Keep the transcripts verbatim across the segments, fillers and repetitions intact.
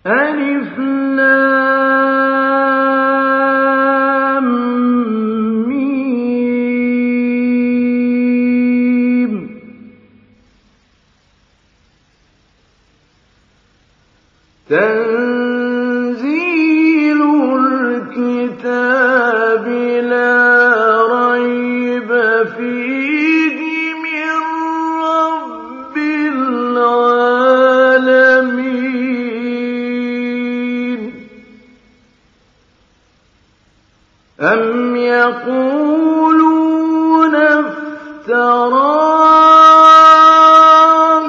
ألف لام ميم تنزيل الكتاب لا ريب فيه من رب العالمين أم يقولون افتراه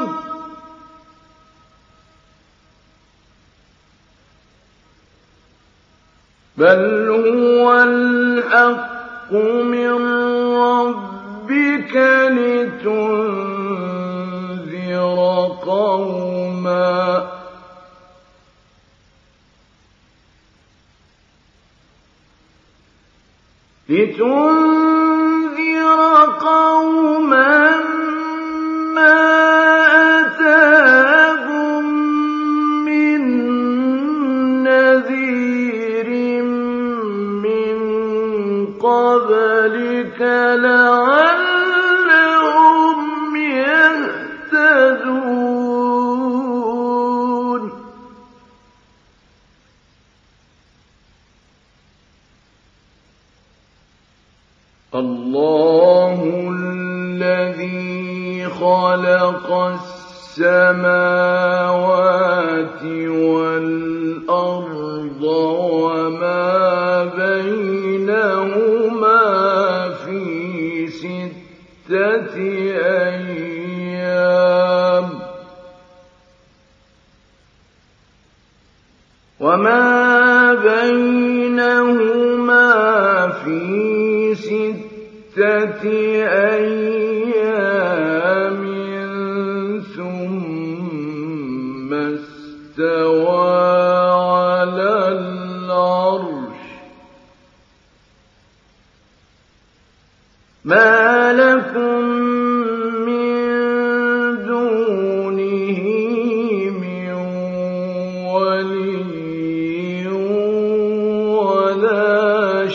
بل هو الحق من ربك لتنذر قوما لتنذر قوما ما أتاهم من نذير من قبلك لعلهم يهتدون الله الذي خلق السماوات والأرض وما بينهما في ستة أيام وما بينهما في ستة أيام ثم استوى على العرش ما لكم من دونه من ولي ولا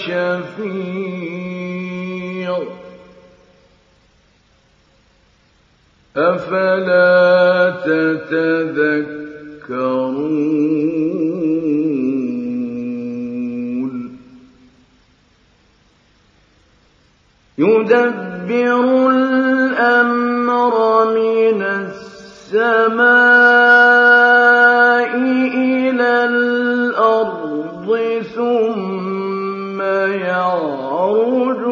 شفيع أفلا تتذكرون يدبر الأمر من السماء إلى الأرض ثم يعرج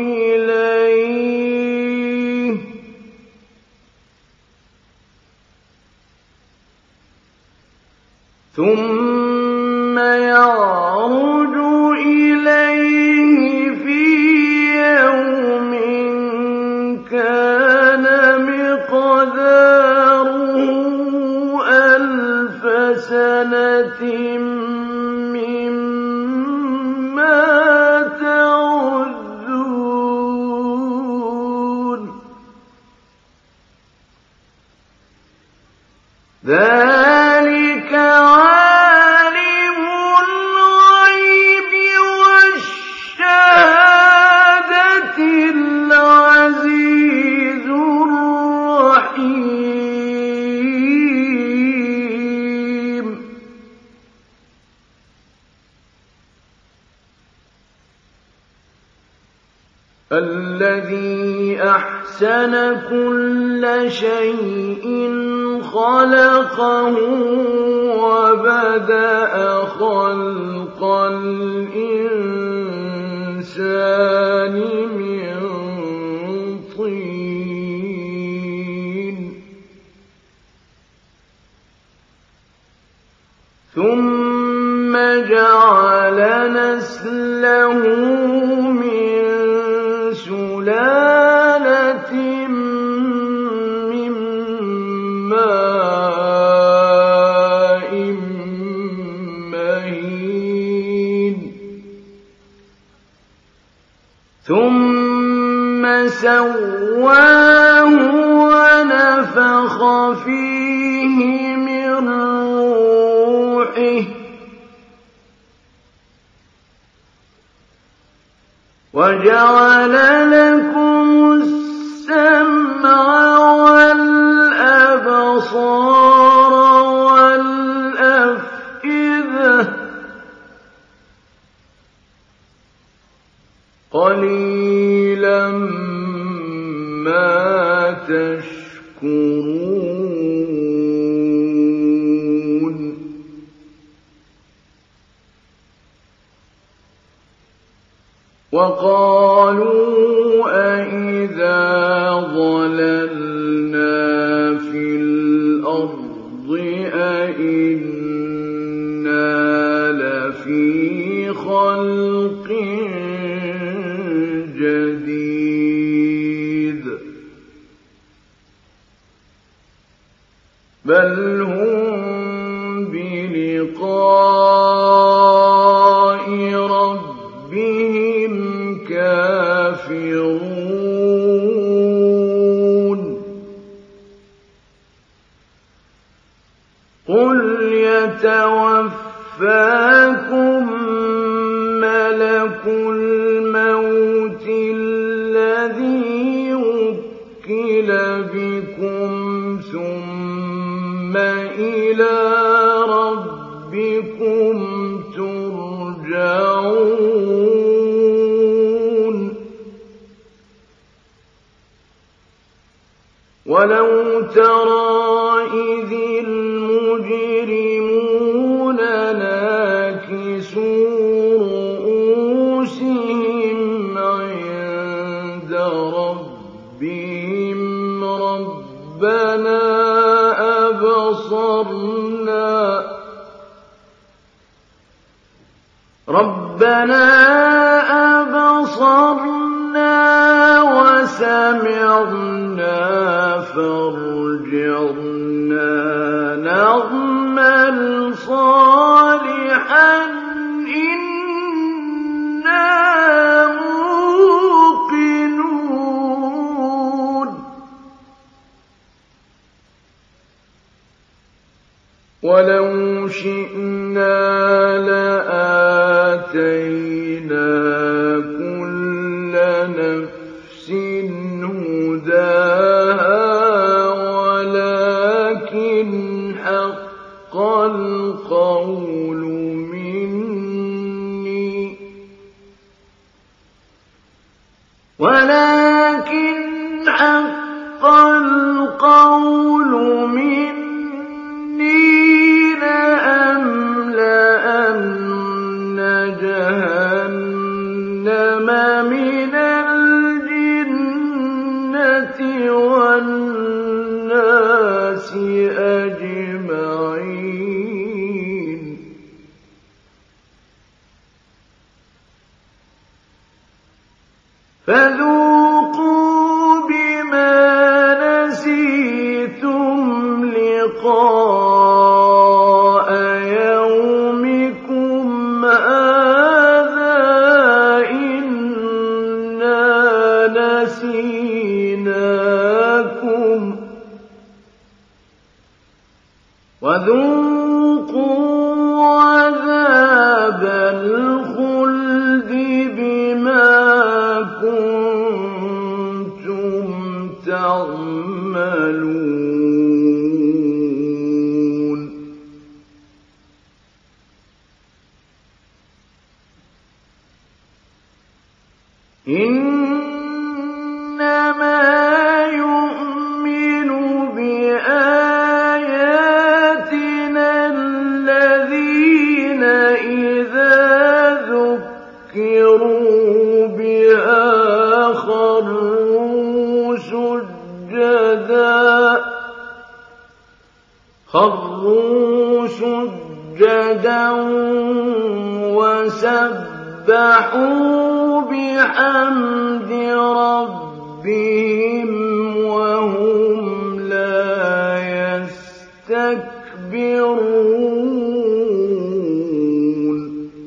إليه ثم يعرج إليه في يوم كان مقداره ألف سنة مما تعدون ذلك عالم الغيب والشهادة العزيز الرحيم الذي أحسن كل شيء خلقه وبدأ خلق الإنسان من طين ثم جعل نسله من سلالة من ماء مهين ثم سواه ونفخ فيه من روحه وجعل لكم السمع والأبصار والأفئدة قليلا ما تشكرون وقالوا أئذا ضللنا في الأرض أئنا لفي خلق جديد بل هم بلقاء ربهم كافرون قل يتوفاكم ملك الموت الذي وكل بكم ثم إلى ربكم ترجعون ولو ترى إذ المجرمون ناكسوا رؤوسهم عند ربهم ربنا أبصرنا ربنا أبصرنا وسمعنا فارجعنا نعمل صالحا إنا موقنون ولو شئنا لآتينا كل نفس هداها ولكن حق القول مني ولكن حق القول مني لأملأن جهنم من الجنة والناس أجمعين فذوقوا بما نسيتم لقاء يومكم هذا إنا نسيناكم وذوقوا عذاب الخلد بما كنتم تعملون إنما يؤمن بآياتنا الذين إذا ذكروا بها خروا سجدا خروا سجدا وسبحوا بحمد ربهم وهم لا يستكبرون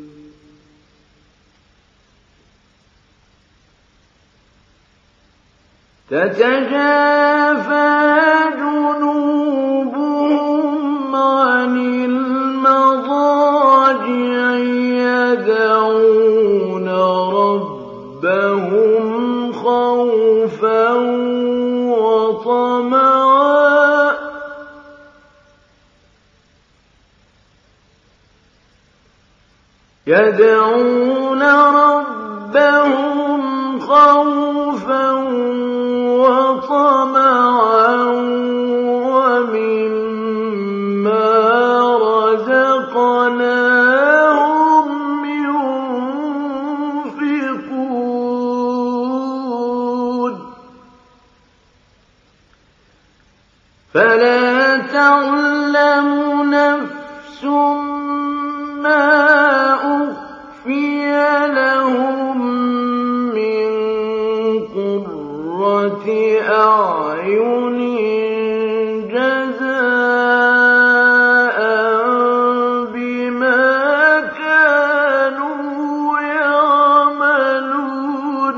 تتجافى جنوبهم عن المضاجع يدعون ربهم يدعون ربهم خوفا وطمعا ومما رزقناهم ينفقون فلا تعلم نفس ما أخفي لهم من قرة أعين جزاء بما كانوا يعملون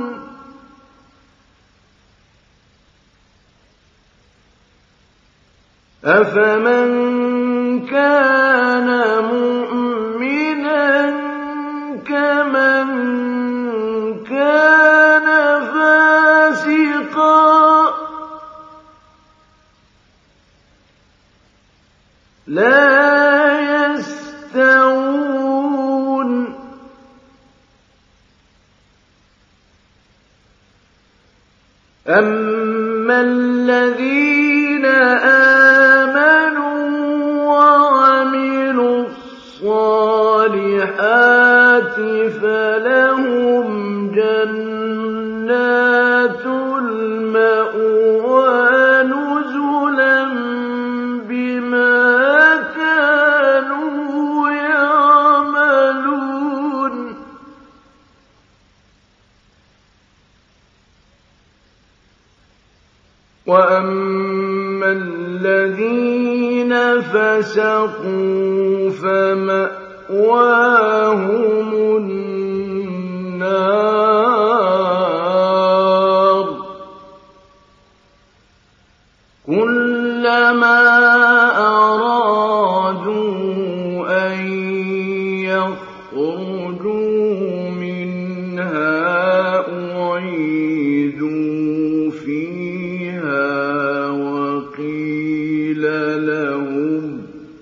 أفمن كان مؤمنا كمن كان فاسقا لا يستوون أما الذين آمنوا وعملوا الصالحات فلهم جنات المأوى نزلا بما كانوا يعملون وأما الذين فسقوا فمأواهم النار كلما أرادوا أن يخرجوا منها أعيدوا فيها وقيل لهم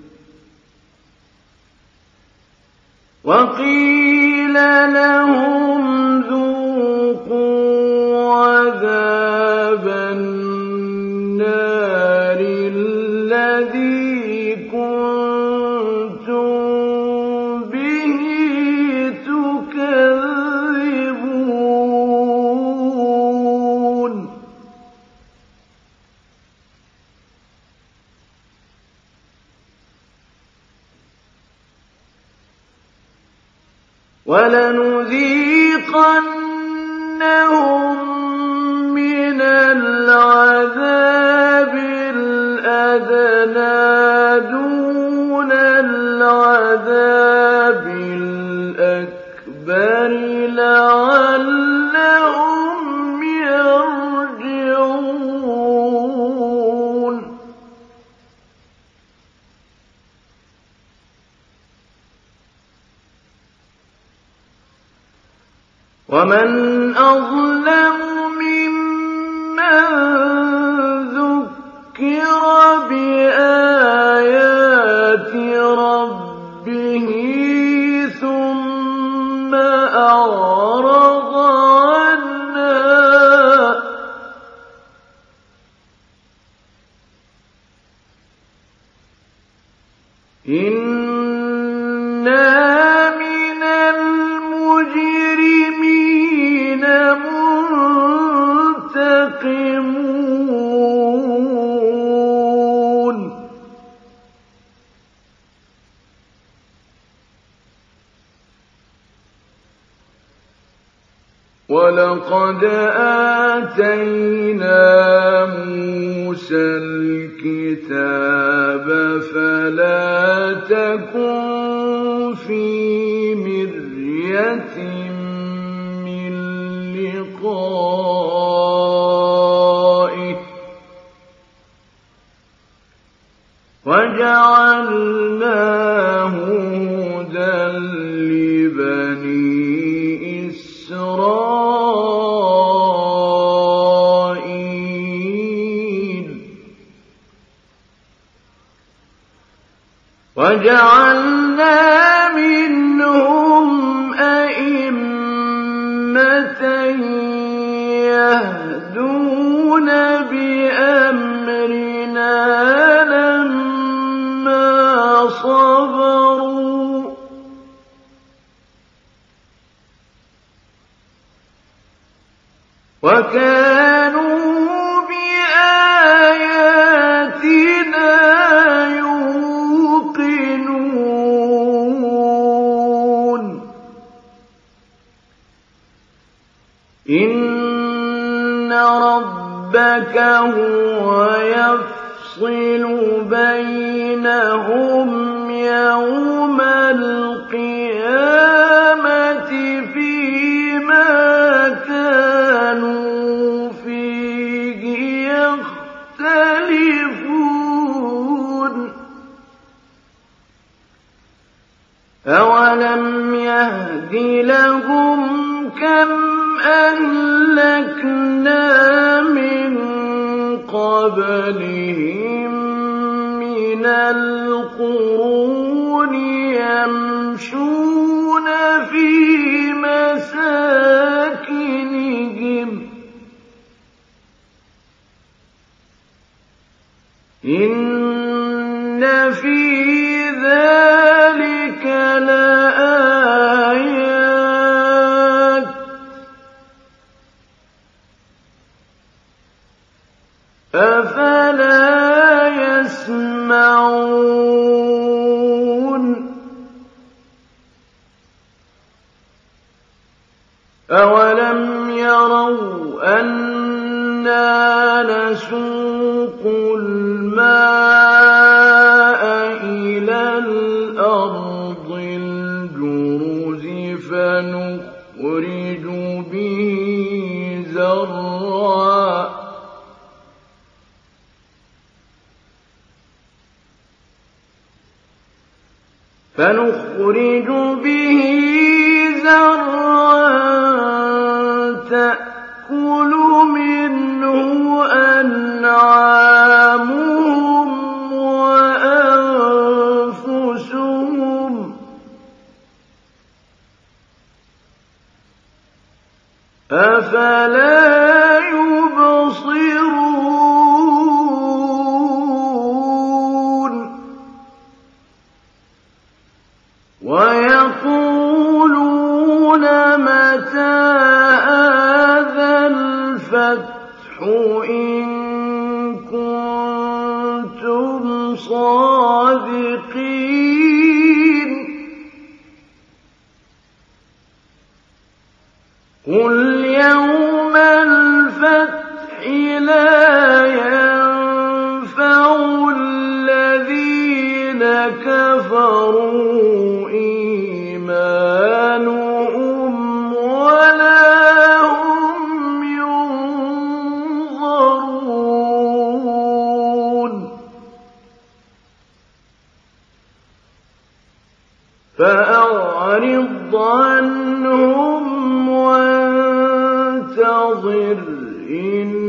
وقيل لهم ذوقوا عذاب النار الذي كنتم به تكذبون ولنذيقنهم من العذاب الأدنى دون العذاب الأكبر لعلهم يرجعون ومن أظلم ممن ذكر بآيات ربه ثم أعرض عنها إنا من المجرمين منتقمون ولقد آتينا موسى الكتاب فلا تكن في مرية من لقائه وجعلناه هدى لبني إسرائيل وجعلنا منهم صَبَرُوا وَكَانُوا بِآيَاتِنَا يُوقِنُونَ إِنَّ رَبَّكَ هُوَ يَفْصِلُ بَيْنَهُمْ يَوْمَ الْقِيَامَةِ فِيمَا كَانُوا فِيهِ يَخْتَلِفُونَ أَوَلَمْ يَهْدِ لَهُمْ كَمْ أَهْلَكْنَا مِن قَبْلِهِم مِّنَ الْقُرُونِ يَمْشُونَ فِي مَسَاكِنِهِمْ إِنَّ فِي ذَلِكَ لَآيَاتٍ أَفَلَا يَسْمَعُونَ أَوَلَمْ يَرَوْا أَنَّا نَسُوقُ الْمَاءَ إِلَى الْأَرْضِ الْجُرُزِ فَنُخْرِجُ بِهِ زَرْعًا فَنُخْرِجُ بِهِ زَرْعًا تَأْكُلُ مِنْهُ أَنْعَامُهُمْ وَأَنفُسُهُمْ ۖ أَفَلَا يُبْصِرُونَ وَيَقُولُونَ مَتَىٰ هَٰذَا الْفَتْحُ إِن كُنتُمْ صَادِقِينَ قُلْ يَوْمَ الْفَتْحِ لَا يَنفَعُ الَّذِينَ كَفَرُوا إِيمَانُهُمْ وَلَا هُمْ يُنظَرُونَ فَأَعْرِضْ عَنْهُمْ وَانتَظِرْ إِنَّهُم